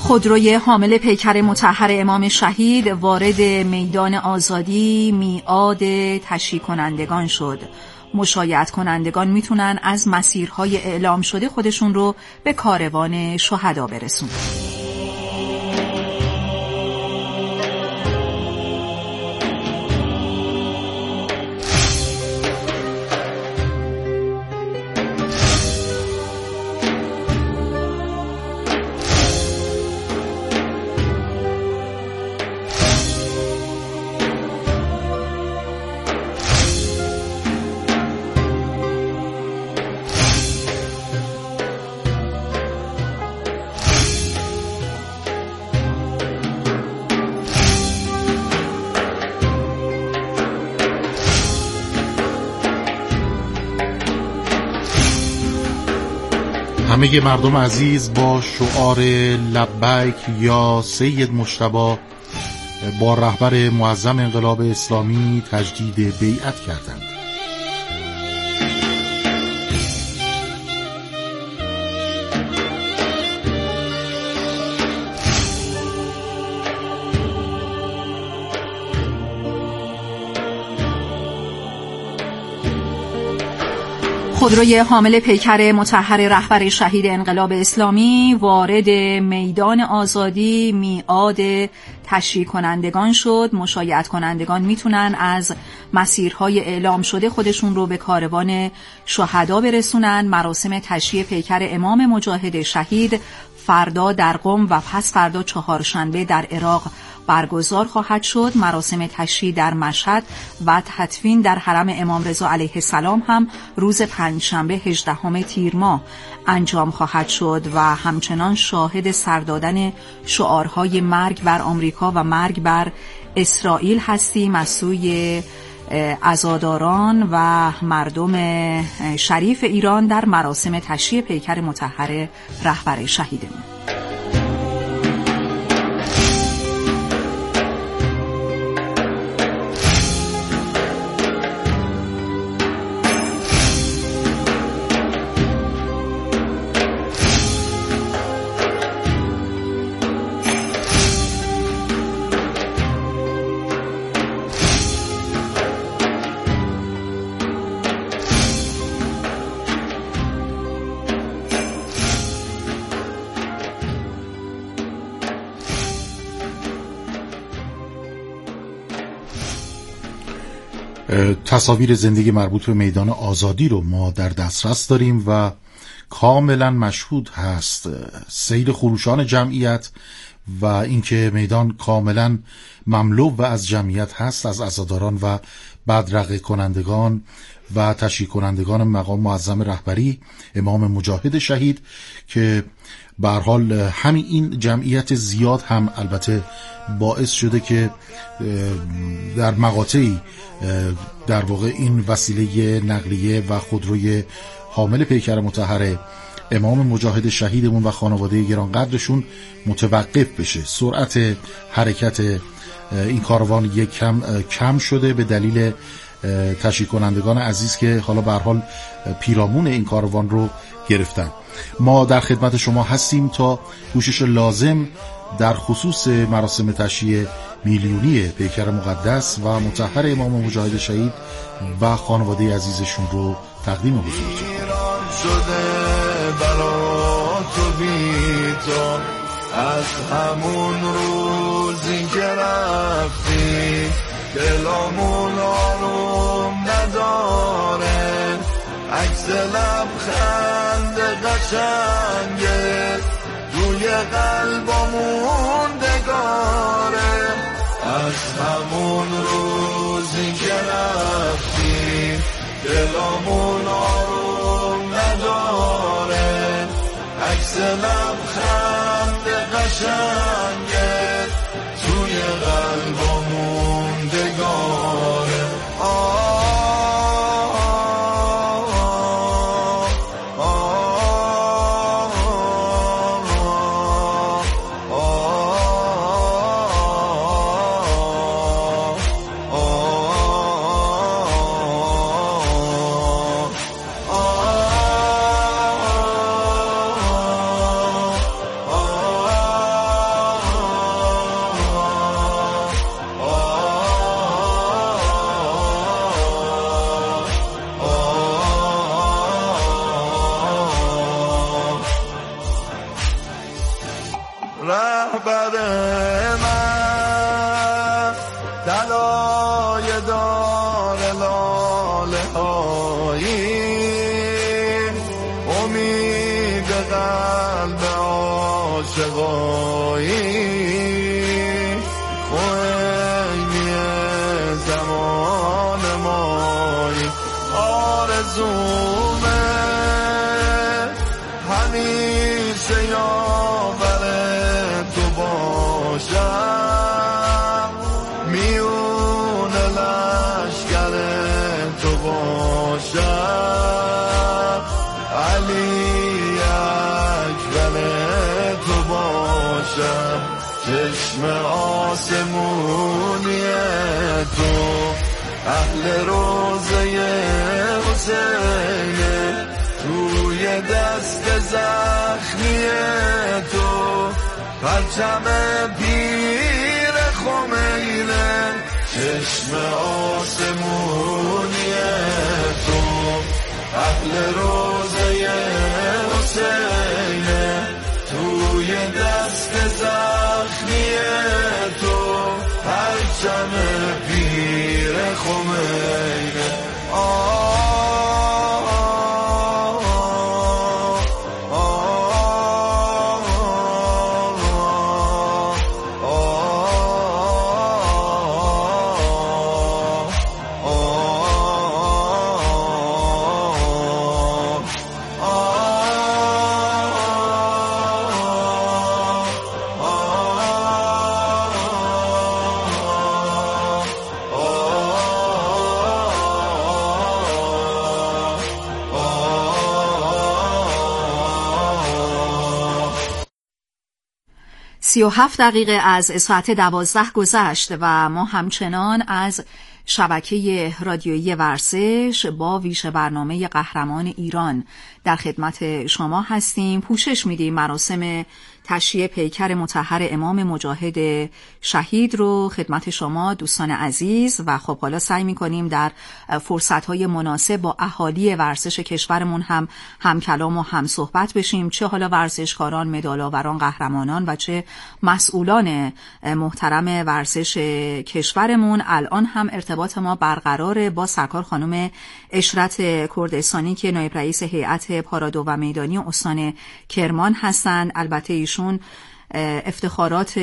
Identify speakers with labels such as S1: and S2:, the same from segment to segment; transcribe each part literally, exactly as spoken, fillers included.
S1: خودروی حامل پیکر مطهر امام شهید وارد میدان آزادی میعاد تشییع کنندگان شد. مشایعت کنندگان میتونن از مسیرهای اعلام شده خودشون رو به کاروان شهدا برسونن.
S2: همه مردم عزیز با شعار لبیک یا سید مجتبی با رهبر معظم انقلاب اسلامی تجدید بیعت کردند.
S1: خودروی حامل پیکر مطهر رهبر شهید انقلاب اسلامی وارد میدان آزادی میعاد تشییع کنندگان شد. مشایعت کنندگان میتونن از مسیرهای اعلام شده خودشون رو به کاروان شهدا برسونن. مراسم تشییع پیکر امام مجاهد شهید فردا در قم و پس فردا چهارشنبه در عراق برگزار خواهد شد. مراسم تشییع در مشهد و تدفین در حرم امام رضا علیه السلام هم روز پنجشنبه هجدهم تیر ماه انجام خواهد شد و همچنان شاهد سردادن شعارهای مرگ بر آمریکا و مرگ بر اسرائیل هستیم از سوی عزاداران و مردم شریف ایران در مراسم تشییع پیکر مطهر رهبر شهیدمون.
S2: تصاویر زندگی مربوط به میدان آزادی رو ما در دسترس داریم و کاملا مشهود هست سیر خروشان جمعیت و اینکه میدان کاملا مملو و از جمعیت هست، از عزاداران و بدرقه کنندگان و تشییع کنندگان مقام معظم رهبری امام مجاهد شهید که به هر حال همین این جمعیت زیاد هم البته باعث شده که در مقاطعی در واقع این وسیله نقلیه و خودروی حامل پیکر مطهر امام مجاهد شهیدمون و خانواده گرانقدرشون متوقف بشه. سرعت حرکت این کاروان یک کم کم شده به دلیل تشییع کنندگان عزیز که حالا به هر حال پیرامون این کاروان رو گرفتن. ما در خدمت شما هستیم تا کوشش لازم در خصوص مراسم تشییع میلیونی پیکر مقدس و مطهر امام مجاهد شهید و خانواده عزیزشون رو تقدیم حضورتون
S3: ایران شده برا تو بی تو از همون روزی که رفتی دلامون آروم نداره عکس لبخند قشنگه توی قلبمون دگاره از همون روزی که رفتی دلامون آروم نداره عکس لبخند قشنگه توی قلبمون دگاره. قلب عاشقایی خوینی زمان مایی آرزومه همیشه یاور تو باشم میون لشکر تو باشم علی اکبر تو باشم چشم آسمونی تو اهل روزه حسینه توی دست زخمی تو پرچم پیر خمینه چشم آسمونی تو اهل روزه حسینه توی دست زخمی تو پرچم پیر خمینه آه
S1: سی و هفت دقیقه از ساعت دوازده گذشت و ما همچنان از شبکه رادیویی ورزش با ویژه برنامه قهرمان ایران در خدمت شما هستیم. پوشش میدیم مراسم تشییع پیکر مطهر امام مجاهد شهید رو خدمت شما دوستان عزیز و خب حالا سعی میکنیم در فرصتهای مناسب با اهالی ورزش کشورمون هم هم کلام و هم صحبت بشیم، چه حالا ورزشکاران، مدال‌آوران، قهرمانان و چه مسئولان محترم ورزش کشورمون. الان هم ارتباط ما برقرار با سرکار خانم اشرت کردستانی که نایب رئیس هیئت پارادو و میدانی استان کرمان هستند. البته ایشون افتخارات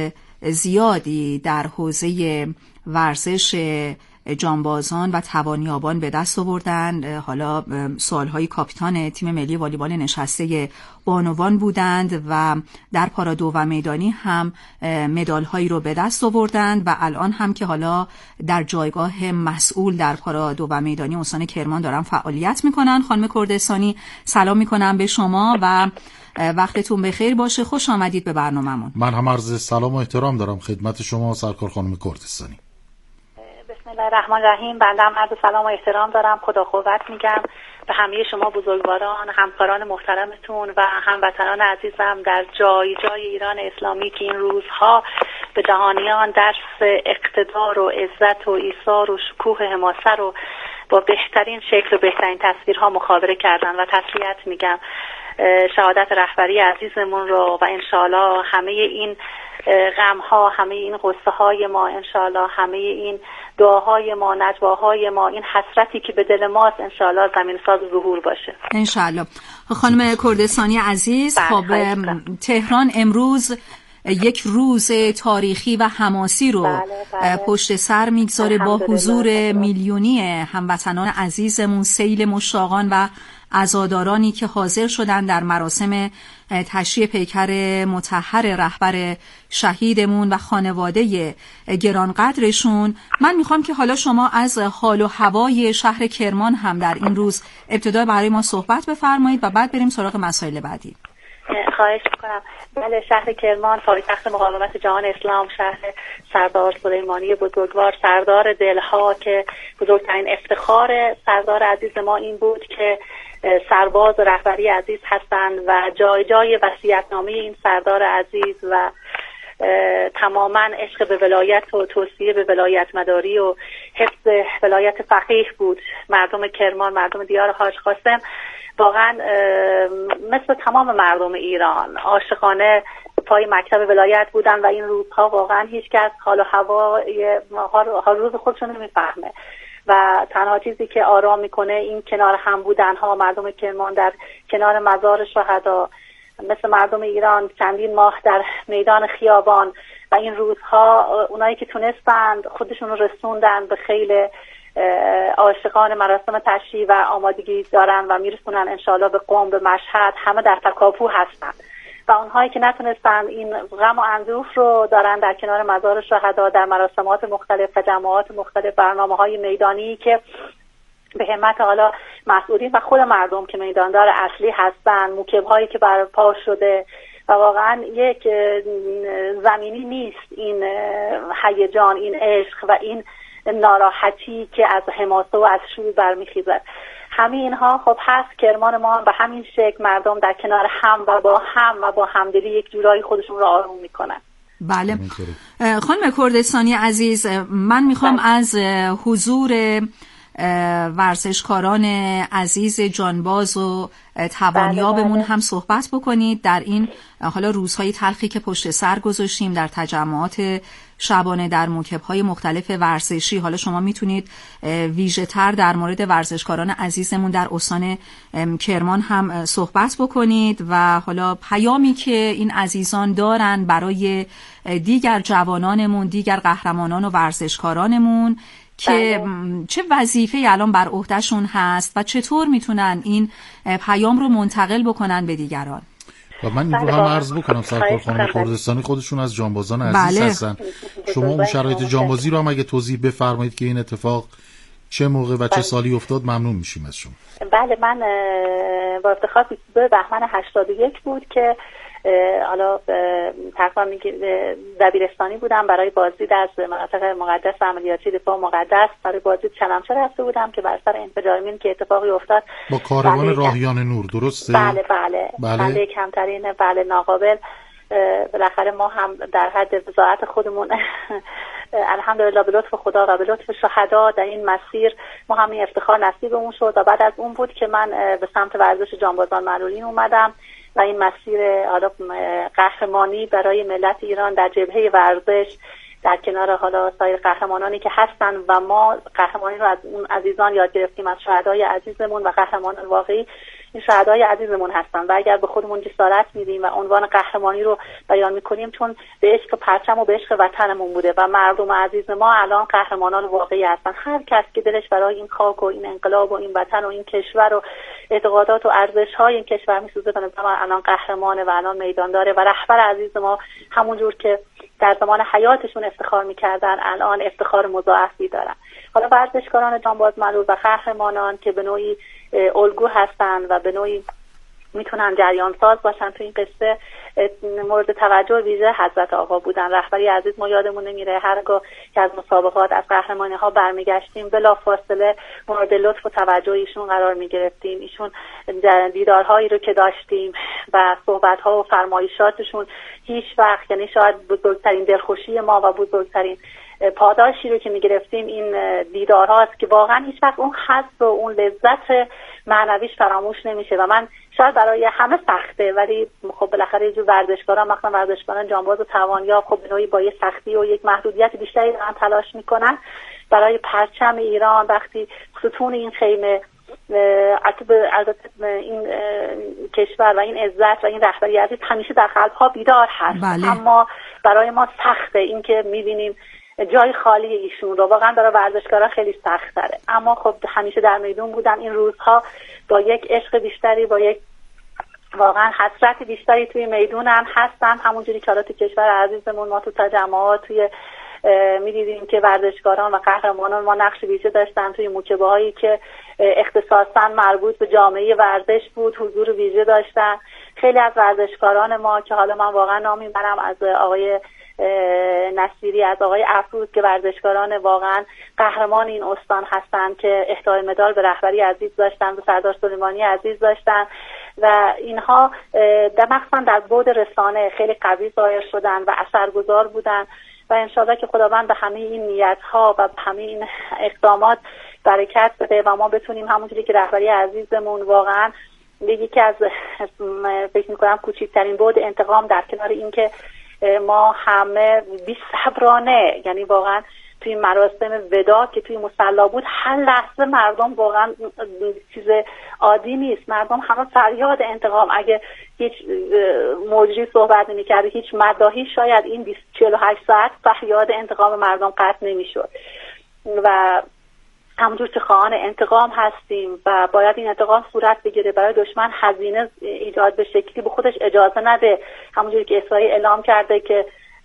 S1: زیادی در حوزه ورزش جانبازان و توانیابان به دست آوردند. حالا سالهای کاپیتان تیم ملی والیبال نشسته بانوان بودند و در پارادو و میدانی هم مدال‌هایی رو به دست آوردند و الان هم که حالا در جایگاه مسئول در پارادو و میدانی استان کرمان دارن فعالیت میکنن. خانم کردستانی سلام میکنم به شما و وقتتون بخیر باشه. خوش آمدید به برنامه‌مون.
S2: من هم عرض سلام و احترام دارم خدمت شما سرکار خانم کردستانی.
S4: بسم الله الرحمن الرحیم. بنده هم عرض سلام و احترام دارم. خدا قوت میگم به همه شما بزرگواران، همکاران محترمتون و هموطنان عزیزم در جای جای ایران اسلامی که این روزها به جهانیان درس اقتدار و عزت و ایثار و شکوه حماسه رو با بهترین شکل و بهترین تصویرها مخابره کردن و تسلیت میگم. شهادت رهبری عزیزمون رو و انشاءالله همه این غم‌ها، همه این غصه های ما، انشاءالله همه این دعاهای ما، نجواهای ما، این حسرتی که به دل ماست انشاءالله زمین ساز ظهور باشه
S1: انشاءالله. خانم کردستانی عزیز، خب تهران امروز یک روز تاریخی و حماسی رو بله، بله. پشت سر میگذاره با حضور میلیونی هموطنان عزیزمون، سیل مشتاقان و عزادارانی که حاضر شدن در مراسم تشییع پیکر مطهر رهبر شهیدمون و خانواده گرانقدرشون. من میخوام که حالا شما از حال و هوای شهر کرمان هم در این روز ابتدا برای ما صحبت بفرمایید و بعد بریم سراغ مسائل بعدی.
S4: خواهش میکنم. بله، شهر کرمان پایتخت مقاومت جهان اسلام، شهر سردار سلیمانی بزرگوار، سردار دلها که بزرگترین افتخار سردار عزیز ما این بود که سرباز و رهبری عزیز هستند و جای جای وصیت‌نامه این سردار عزیز و تماما عشق به ولایت و توصیه به ولایت مداری و حفظ ولایت فقیه بود. مردم کرمان، مردم دیار حاج قاسم واقعا مثل تمام مردم ایران عاشقانه پای مکتب ولایت بودن و این روزها واقعا هیچ کس حال و هوای روز خودشون نمیفهمه و تنها چیزی که آرام میکنه این کنار هم بودن ها. مردم کرمان در کنار مزار شهدا مثل مردم ایران چندین ماه در میدان خیابان و این روزها اونایی که تونستند خودشون رو رسوندن به خیلی عاشقان مراسم تشییع و آمادگی دارن و میرسونن انشالله به قم، به مشهد، همه در تکاپو هستن و اونهایی که نتونستن این غم و اندوه رو دارن در کنار مزار شهدا در مراسمات مختلف و جماعات مختلف، برنامه‌های میدانی که به همت حالا مسئولین و خود مردم که میداندار اصلی هستن، موکب‌هایی که برپا شده و واقعا یک زمینی نیست این هیجان، این عشق و این ناراحتی که از حماسه و از شور برمیخیزد. همین اینها خب هست کرمان ما به همین شکل مردم در کنار هم و با هم و با همدلی یک جورایی خودشون رو آروم میکنن.
S1: بله خانم کردستانی عزیز، من میخوام بله. از حضور ورزشکاران عزیز جانباز و توانیابمون بله بله. هم صحبت بکنید در این حالا روزهای تلخی که پشت سر گذاشتیم در تجمعات شبانه در موکب‌های مختلف ورزشی. حالا شما میتونید ویژه تر در مورد ورزشکاران عزیزمون در استان کرمان هم صحبت بکنید و حالا پیامی که این عزیزان دارن برای دیگر جوانانمون، دیگر قهرمانان و ورزشکارانمون که بله. چه وظیفه‌ای الان بر عهدهشون هست و چطور میتونن این پیام رو منتقل بکنن به دیگران.
S2: و من این رو هم عرض بکنم سرکار خانم کردستانی خودشون از جانبازان عزیز بله. هستن. شما اون شرایط جانبازی رو هم اگه توضیح بفرمایید که این اتفاق چه موقع و چه سالی افتاد ممنون میشیم از شما.
S4: بله من با افتخار بیست و دو بهمن هشتاد و یک بود که حالا تقریبا دبیرستانی بودم، برای بازدید از مناطق مقدس و عملیاتی دفاع مقدس برای بازدید چنمچه رفته بودم که بر سر انفجار مین که اتفاقی افتاد
S2: با کاروان بله راهیان نور. درسته؟
S4: بله بله بله, بله کمترین بله ناقابل. بالاخره ما هم در حد وضاحت خودمون الحمدلله به لطف خدا و به لطف شهدا در این مسیر ما هم این افتخار نصیبمون شد و بعد از اون بود که من به سمت ورزش جانبازان معلولین اومدم و این مسیر حالا قهرمانی برای ملت ایران در جبهه ورزش در کنار حالا سایر قهرمانانی که هستن و ما قهرمانی رو از اون عزیزان یاد گرفتیم، از شهدای عزیزمون و قهرمانان واقعی این شهدای عزیزمون هستن و اگر به خودمون جسارت میدیم و عنوان قهرمانی رو بیان میکنیم چون به عشق پرچم و به عشق وطنمون بوده و مردم عزیز ما الان قهرمانان واقعی هستن. هر کس که دلش برای این خاک و این انقلاب و این وطن و این کشور و اعتقادات و ارزش‌های این کشور میسوزه به نظر من الان قهرمانه و الان میدان داره و رهبر عزیز ما همونجور که در زمان حیاتشون افتخار میکردن الان افتخار مضاعفی دارن. حالا ورزشکاران جانباز معلول و قهرمانان که به نوعی الگو هستن و به نوعی میتونن جریان ساز باشن تو این قصه مورد توجه ویژه حضرت آقا بودن. رهبری عزیز ما یادمون نمیره هرگاه که از مسابقات از قهرمانی ها برمیگشتیم بلا فاصله مورد لطف و توجه ایشون قرار میگرفتیم. ایشون دیدارهایی رو که داشتیم و صحبت ها و فرمایشاتشون هیچ وقت، یعنی شاید بزرگترین دلخوشی ما و بزرگترین پاداشی رو که میگرفتیم این دیدارهاست که واقعا هیچ وقت اون حس و اون لذت معنویش فراموش نمیشه و من شاید برای همه سخته ولی خب بالاخره یه جور ورزشکاران مثلا ورزشکاران جانباز و توانیاب خب به نوعی با یه سختی و یک محدودیت بیشتری دارن تلاش میکنن برای پرچم ایران. وقتی ستون این خیمه البته این کشور و این عزت و این رهبری عزیز همیشه در قلب‌ها بیدار هست بله. اما برای ما سخته این که میبینیم جای خالی ایشون رو، واقعا برای ورزشکارا خیلی سخت تره اما خب همیشه در میدون بودن. این روزها با یک عشق بیشتری، با یک واقعا حسرت بیشتری توی میدونن هستن، همونجوری که حالا تو کشور عزیزمون ما تو تجمعات توی می‌دیدیم که ورزشکاران و قهرمانان ما نقش ویژه داشتن توی موکبه‌هایی که اختصاصاً مربوط به جامعه ورزش بود، حضور ویژه داشتن. خیلی از ورزشکاران ما که حالا من واقعا نام میبرم از آقای نصیری، از آقای افروز که ورزشکاران واقعا قهرمان این استان هستن که اهدای مدال به رهبری عزیز داشتن، به سردار سلیمانی عزیز داشتن و اینها در مخصوصا در بعد رسانه خیلی قوی ظاهر شدن و اثرگذار بودن و انشاءالله که خداوند به همه این نیت‌ها و به همه این اقدامات برکت بده و ما بتونیم همونجوری که رهبری عزیزمون واقعا یکی از فکر می‌کنم کوچکترین بعد انتقام در کنار این که ما همه بی صبرانه، یعنی واقعا توی مراسم ودا که توی مصلی بود، هر لحظه مردم واقعا چیز عادی نیست، مردم همه فریاد انتقام. اگه هیچ مجری صحبت نمی‌کرد، هیچ مداحی، شاید این بیست چهل و هشت ساعت فریاد انتقام مردم قطع نمی‌شد. و همونجور که خواهان انتقام هستیم و باید این انتقام صورت بگیره، برای دشمن هزینه ایجاد به شکلی به خودش اجازه نده، همونجوری که اسرائیل اعلام کرده که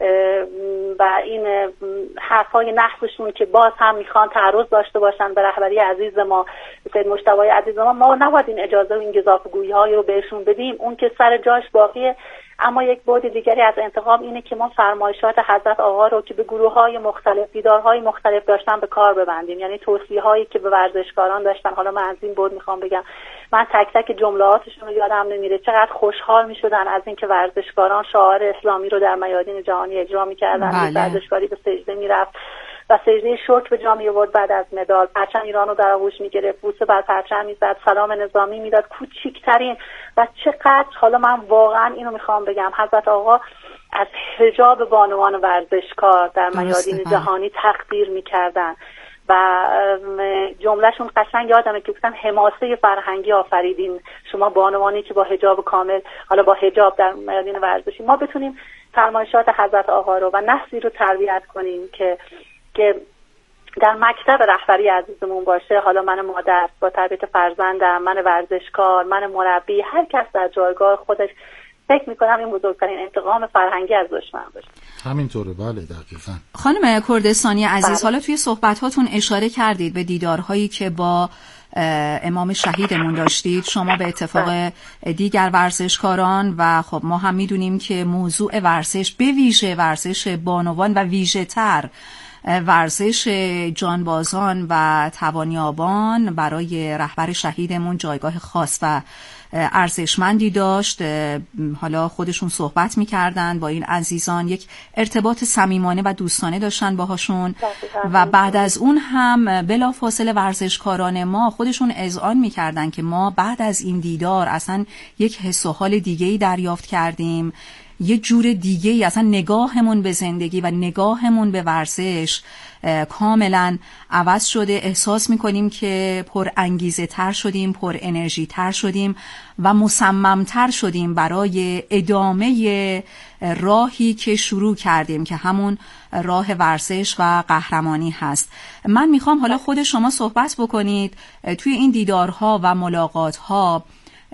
S4: و این حرفای نحسشون که باز هم میخوان تعرض داشته باشن به رهبری عزیز ما، سید مجتبی عزیز ما، ما نباید این اجازه و این گزافه‌گویی های رو بهشون بدیم. اون که سر جاش باقیه، اما یک بعد دیگری از انتقام اینه که ما فرمایشات حضرت آقا رو که به گروه‌های مختلف، دیدارهای مختلف داشتن به کار ببندیم. یعنی توصیه‌هایی که به ورزشکاران داشتن، حالا من از این بعد میخوام بگم، من تک تک جملاتشون رو یادم نمیره، چقدر خوشحال میشدن از اینکه ورزشکاران شعار اسلامی رو در میادین جهانی اجرا میکردن. بله. ورزشکاری به سجده میرفت و سجده شکر به جا می‌آورد، بعد از مدال پرچم ایران رو در آغوش میگرفت، بوسه بر پرچم میزد، سلام نظامی میداد، کوچیکترین. و چقدر، حالا من واقعا اینو میخوام بگم، حضرت آقا از حجاب بانوان ورزشکار در میادین جهانی تقدیر میکردن و جملهشون قشنگ یادمه که گفتن حماسه فرهنگی آفریدین شما بانوانی که با حجاب کامل، حالا با حجاب در میادین ورزشی، ما بتونیم فرمایشات حضرت آقا رو و نسلی رو تربیت کنیم که که در مکتب رهبری عزیزمون باشه. حالا من مادر با تربیت فرزندم، من ورزشکار، من مربی، هر کس در جایگاه خودش، فکر میکنم این بزرگترین انتقام فرهنگی از دشمن باشه.
S2: همینطوره، بله دقیقاً.
S1: خانم کردستانی عزیز،
S4: بله.
S1: حالا توی صحبتاتون اشاره کردید به دیدارهایی که با امام شهیدمون داشتید، شما به اتفاق دیگر ورزشکاران، و خب ما هم میدونیم که موضوع ورزش، به ویژه ورزش بانوان و ویژه تر ورزش جانبازان و توانیابان برای رهبر شهیدمون جایگاه خاص و ارزشمندی داشت. حالا خودشون صحبت میکردن با این عزیزان، یک ارتباط صمیمانه و دوستانه داشتن باهاشون و بعد از اون هم بلافاصله ورزشکاران ما خودشون اذعان میکردن که ما بعد از این دیدار اصلا یک حس و حال دیگه‌ای دریافت کردیم، یه جور دیگه ای اصلا نگاهمون به زندگی و نگاهمون به ورزش کاملا عوض شده. احساس میکنیم که پر انگیزه تر شدیم، پر انرژی تر شدیم و مصمم تر شدیم برای ادامه راهی که شروع کردیم که همون راه ورزش و قهرمانی هست. من میخوام حالا خود شما صحبت بکنید توی این دیدارها و ملاقاتها،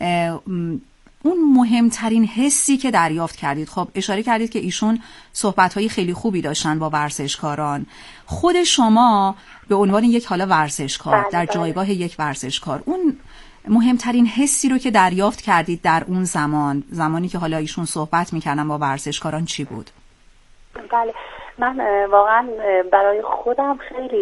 S1: اون مهمترین حسی که دریافت کردید. خب اشاره کردید که ایشون صحبت‌های خیلی خوبی داشتن با ورزشکاران. خود شما به عنوان یک حالا ورزشکار در جایگاه یک ورزشکار، اون مهمترین حسی رو که دریافت کردید در اون زمان، زمانی که حالا ایشون صحبت می‌کردن با ورزشکاران، چی بود؟
S4: بله، من واقعا برای خودم خیلی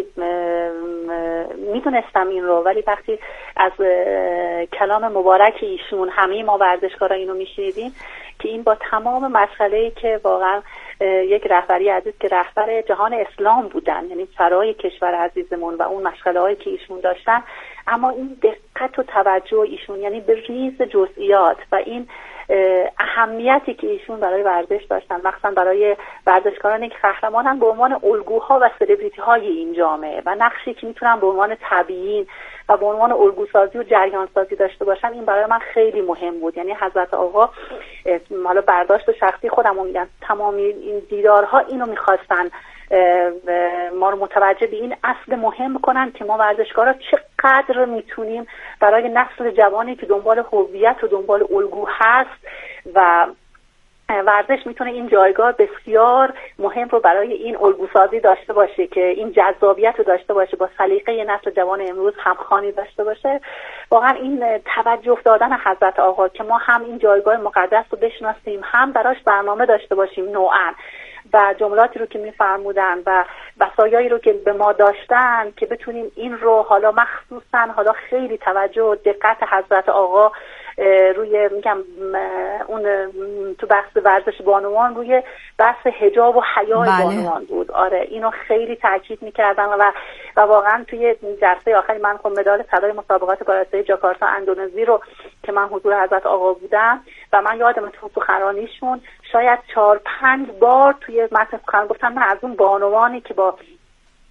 S4: میدونستم این رو، ولی وقتی از کلام مبارک ایشون همه ما ورزشکارا اینو میشنیدیم که این با تمام مسئله‌ای که واقعا یک رهبری عزیز که رهبر جهان اسلام بودن، یعنی سرای کشور عزیزمون و اون مشغله‌هایی که ایشون داشتن، اما این دقت و توجه ایشون، یعنی به ریز جزئیات و این اهمیتی که ایشون برای ورزش داشتن، مخصوصا برای ورزشکارانی که قهرمانن به عنوان الگوها و سلبریتی های این جامعه و نقشی که میتونن به عنوان تبیین و به عنوان الگوسازی و جریان سازی داشته باشن، این برای من خیلی مهم بود. یعنی حضرت آقا، حالا برداشت شخصی خودم رو میگم، تمام این دیدارها اینو میخواستن ما رو متوجه به این اصل مهم کنن که ما ورزشکارا چقدر میتونیم برای نسل جوانی که دنبال هویت و دنبال الگو هست و ورزش میتونه این جایگاه بسیار مهم رو برای این الگوسازی داشته باشه که این جذابیت رو داشته باشه، با سلیقه نسل جوان امروز همخوانی داشته باشه. واقعا این توجه دادن حضرت آقا که ما هم این جایگاه مقدس رو بشناسیم، هم براش برنامه داشته باشیم نوعاً، و جملاتی رو که میفرمودن و وصایایی رو که به ما داشتن که بتونیم این رو حالا مخصوصا حالا خیلی توجه و دقت حضرت آقا روی میگم اون تو بحث ورزش بانوان روی بحث حجاب و حیای بله. بانوان بود. آره اینو خیلی تاکید میکردن و و واقعا توی جلسه آخری من خب مدال طلای مسابقات بارسایی جاکارتا اندونزی رو که من حضور حضرت آقا بودم و من یادم تو سخنرانیشون شاید چهار پنج بار توی متن سخنرانی گفتم من از اون بانوانی که با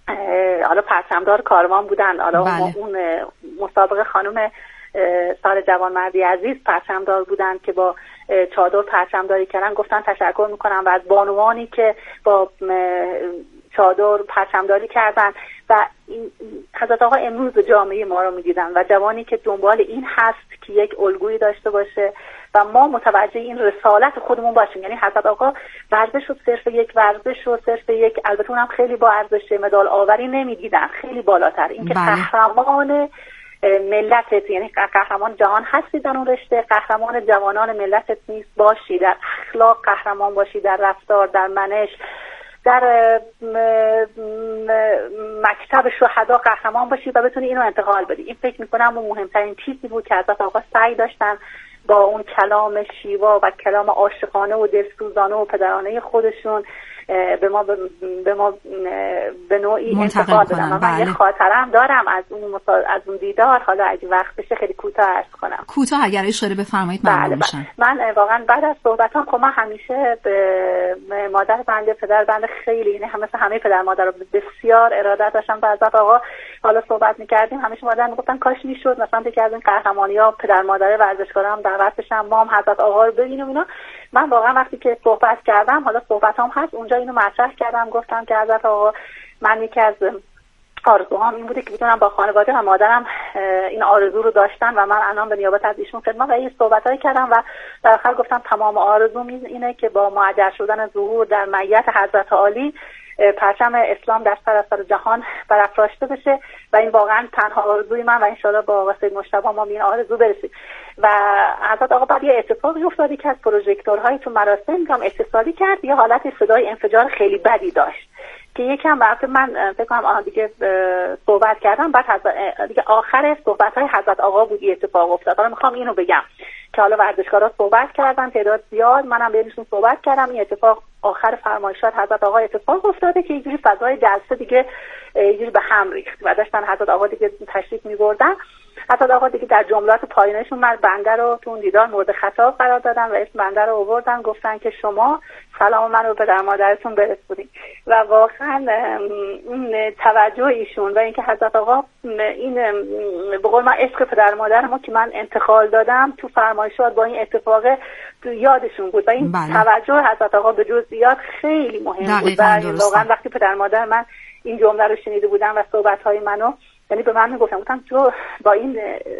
S4: حالا پرچمدار کاروان بودن. حالا
S1: بله.
S4: اون مسابقه خانم سال جوانمردی عزیز پرچمدار بودن که با چادر پرچمداری کردن. گفتن تشکر میکنم و از بانوانی که با چادر پرچمداری کردن و این حضرت آقا امروز جامعه ما رو میدیدن و جوانی که دنبال این هست که یک الگویی داشته باشه و ما متوجه این رسالت خودمون باشیم. یعنی حضرت آقا ورزش رو صرف یک ورزش رو صرف یک، البته اونم خیلی با ارزش مدال آوری نمیدیدن، خیلی بالاتر این که قهرمان ملتت، یعنی قهرمان جهان هستی در اون رشته، قهرمان جوانان ملتت نیست باشی، در اخلاق قهرمان باشی، در رفتار، در منش، در مکتب شهدا قهرمان باشی و بتونی اینو انتقال بدی. این فکر میکنم اون مهمترین چیزی بود که حضرت آقا سعی داشتن با اون کلام شیوا و کلام عاشقانه و دلسوزانه و پدرانه خودشون به ما به ما به نوعی انتقال بدن. و من یه خاطرم دارم از اون از اون دیدار، حالا اگه وقت بشه خیلی کوتاه عرض کنم.
S1: کوتاه اگر اشاره بفرمایید ممنون میشم.
S4: من واقعا بعد از صحبتام خب من همیشه به مادر بنده، پدر بنده خیلی، یعنی همه همه پدر مادر رو بسیار ارادت داشتم. با حضرت آقا حالا صحبت می‌کردیم، همیشه مادر میگفتن کاش میشد مثلا یکی از این قهرمانی‌ها پدر مادر ورزشکارا هم دعوت بشن، ما هم حضرت آقا رو ببینیم اینا. من واقعا وقتی که صحبت کردم، حالا صحبتام هست، اونجا اینو مطرح کردم، گفتم که حضرت آقا من یکی از آرزوهام این بوده که بتونم با خانواده و مادرم این آرزو رو داشتن و من الان به نیابت از ایشون خدمت و این صحبتایی کردم و در آخر گفتم تمام آرزوم اینه که با معجل شدن ظهور در معیت حضرت عالی پرچم اسلام در سراسر جهان برافراشته بشه و این واقعا تنها آرزوی من و ان شاءالله با آقا سید مجتبی ما به این آرزو برسیم. و حضرت آقا بعد یه اتفاقی افتاد که از پروژکتورهای تو مراسم میگم اتصالی کرد، یه حالت صدای انفجار خیلی بدی داشت که یکم وقت من فکر کنم آن دیگه صحبت کردم، بعد دیگه آخر صحبت‌های حضرت آقا بود این اتفاق افتاد. حالا میخوام اینو بگم که حالا ورزشکارا صحبت کردن تعداد زیاد، منم بهشون صحبت کردم، این اتفاق آخر فرمایشات حضرت آقا اتفاق افتاده که اینجوری فضای جلسه دیگه اینجوری به هم ریخت و داشتن حضرت آقا دیگه تشریف می‌بردن. حضرت آقا دیگه در جملات پایانشون من بنده رو تو اون دیدار مورد خطاب قرار دادن و اسم بنده رو آوردن، گفتن که شما سلام منو به پدر مادرتون برسونید. و واقعا این توجه ایشون و اینکه حضرت آقا این به قول من عشق پدر مادر ما که من انتقال دادم تو فرمایشات با این اتفاق تو یادشون بود و این بله. توجه حضرت آقا به جزئیات خیلی مهم بود و واقعا وقتی پدر مادر من این جمله رو شنیده بودن و صحبت‌های منو، یعنی به من میگفتم گفتم تو با این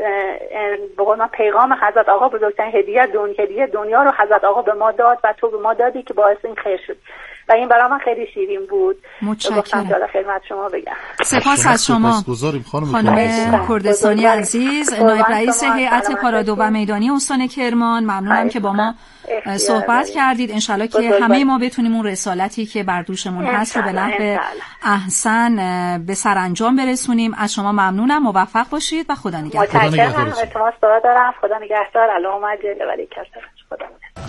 S4: به قول من پیغام حضرت آقا بزرگترین هدیه دنیا هدیه دنیا رو حضرت آقا به ما داد و تو به ما دادی که باعث این خیر شد و این برای من خیلی شیرین بود.
S1: متشکرم.
S4: گفتم خدمت شما بگم.
S1: سپاس از شما خانم کردستانی عزیز، نایب رئیس هیئت پارادو و میدانی استان کرمان. ممنونم که با ما صحبت کردید. انشالله که همه ما بتونیم اون رسالتی که بر دوشمون هست رو به نحو احسن به سرانجام برسونیم. از شما ممنونم، موفق باشید و خدا نگهدار.
S4: متشکرم، التماس دارم. خدا نگهدار. اللهم جل و علا. خدا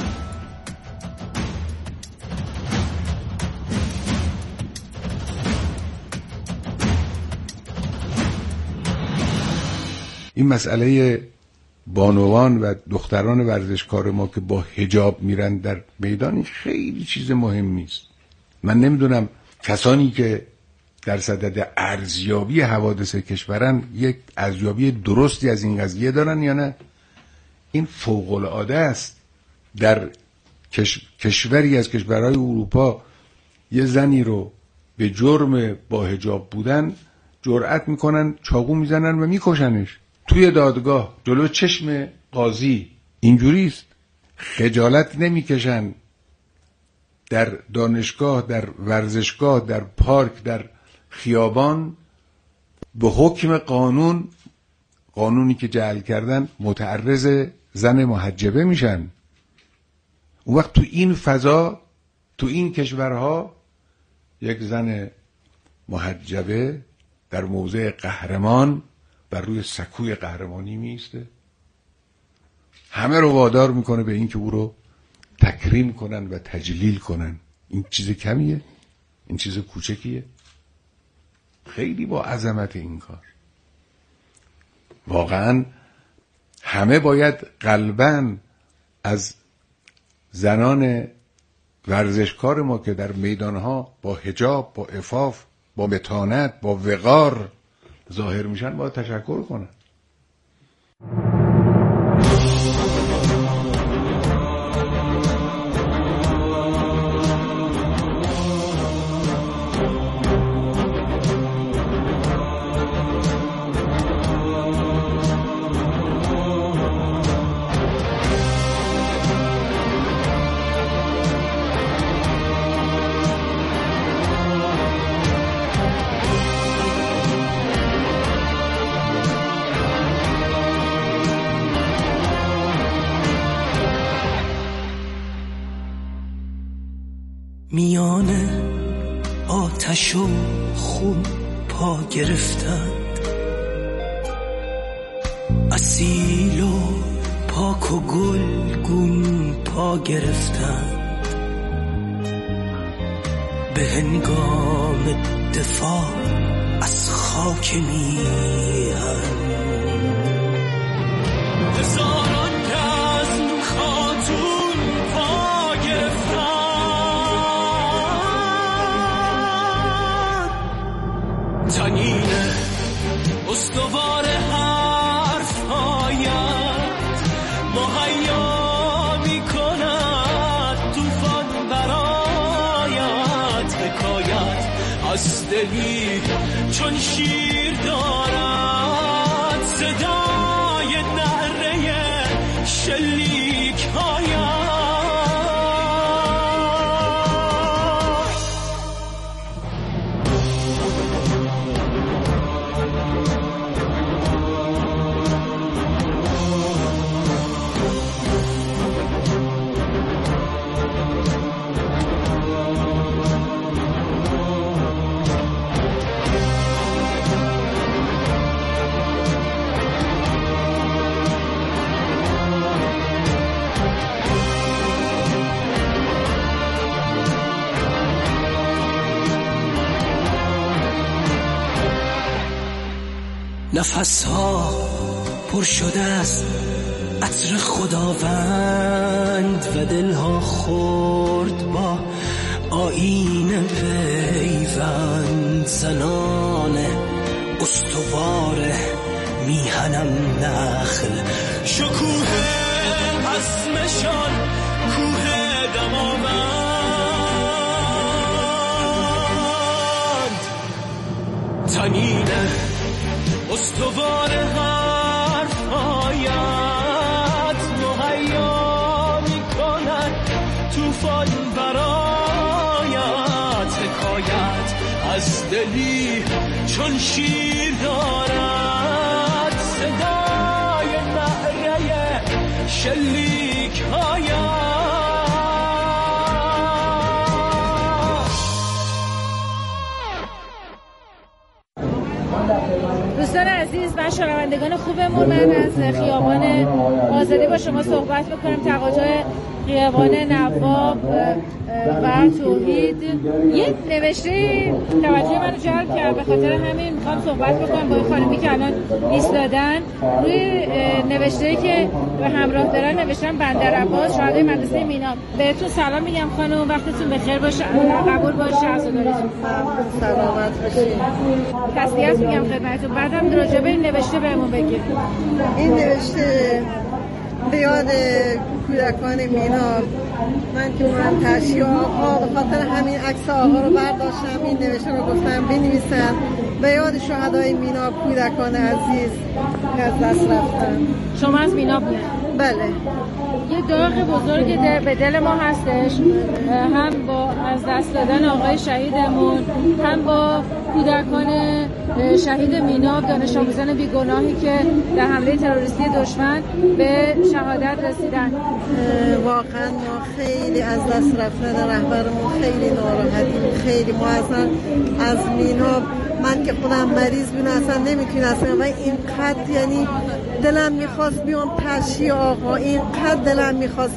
S5: این مسئله بانوان و دختران ورزشکار ما که با حجاب میرن در میدان خیلی چیز مهمی است. من نمیدونم کسانی که در صدد ارزیابی حوادث کشورن یک ارزیابی درستی از این قضیه دارن یا نه. این فوق العاده است در کش... کشوری از کشورهای اروپا یه زنی رو به جرم با حجاب بودن جرأت میکنن چاقو میزنن و میکشنش توی دادگاه جلو چشم قاضی. اینجوریست. خجالت نمیکشن در دانشگاه، در ورزشگاه، در پارک، در خیابان به حکم قانون، قانونی که جعل کردن، متعرض زن محجبه میشن. اون وقت تو این فضا، تو این کشورها، یک زن محجبه در موضع قهرمان بر روی سکوی قهرمانی میسته، همه رو وادار میکنه به این که او رو تکریم کنن و تجلیل کنن. این چیز کمیه؟ این چیز کوچکیه؟ خیلی با عظمت این کار. واقعا همه باید قلباً از زنان ورزشکار ما که در میدانها با حجاب، با عفاف، با متانت، با وقار ظاهر میشن باید تشکر کنن.
S6: میان آتش و خون پا گرفتند، اصیل و پاک و گلگون پا گرفتند، به هنگام دفاع از خاک میهن. هزاران رزم خاتون پا گرفتند، تنین استوار حرفهایت مهیا می کند توفان برایت، حکایت از دلی چون شیر دارد، صدای نعره شلیک هایت. نفس ها پر شده است عطر خداوند و دل ها خورد با آیین پیوند. زنان استوار میهنم نخل، شکوه عزمشان کوه دماوند، تنین استوار حرفهایت مهیا می کند توفان برایت، حکایت از دلی چون شیر دارد، صدای نعره شلیک هایت.
S7: دوستان عزیز و شنوندگان خوبمون، من از خیابان آزادی با شما صحبت میکنم. تقاطع خیابان نواب و توحید یک نوشته توجه منو جلب کرد، به خاطر همین میخوام صحبت بکنم با این خانمی که الان ایستادن. روی نوشته‌ای که به همراه دارن نوشتن بندر عباس شهدای مدرسه مینا. بهتون سلام میگم خانم، وقتتون بخیر باشه، قبول باشه، عزاداریتون
S8: سلامت باشید.
S7: تسلیت میگم خدمتتون. بعدم راجع به این نوشته بهمون بگید.
S8: این نوشته به یاد کودکان مینا، من که من تشییع آقا به خاطر همین عکس آقا رو برداشتم، این نوشته رو گفتم بنویسم به یاد شهدای مینا، کودکان عزیز که از دست رفتن.
S7: شما از مینا بودید؟
S8: بله.
S7: یه داغ بزرگی به دل ما هستش، هم با از دست دادن آقای شهیدمون، هم با کودکان شهید مینا، دانش آموزان بیگناهی که در حمله تروریستی دشمن به شهادت رسیدن.
S8: واقعا ما خیلی از دست رفتن رهبرمون خیلی ناراحتیم، خیلی. ما اصلا از مینا، من که خودم مریض بودم اصلا نمیتونستم و اینقدر یعنی دلم میخواست بیام تشییع آقا، اینقدر دلم میخواست